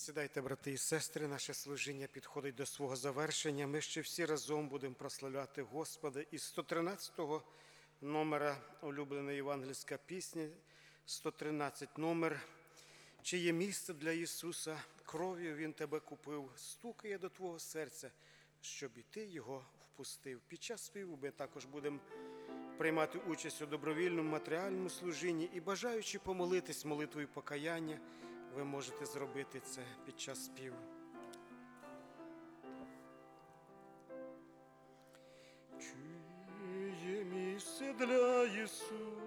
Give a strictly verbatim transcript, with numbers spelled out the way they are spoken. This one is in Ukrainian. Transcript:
Сідайте, брати і сестри, наше служіння підходить до свого завершення. Ми ще всі разом будемо прославляти Господа. Із сто тринадцятого номера улюбленої євангельська пісня, сто тринадцять номер. Чи є місце для Ісуса? Кров'ю Він тебе купив, стукає до твого серця, щоб і ти його впустив. Під час співу ми також будемо приймати участь у добровільному матеріальному служінні і, бажаючи помолитись молитвою покаяння, ви можете зробити це під час співу. Чи є місце для Ісуса?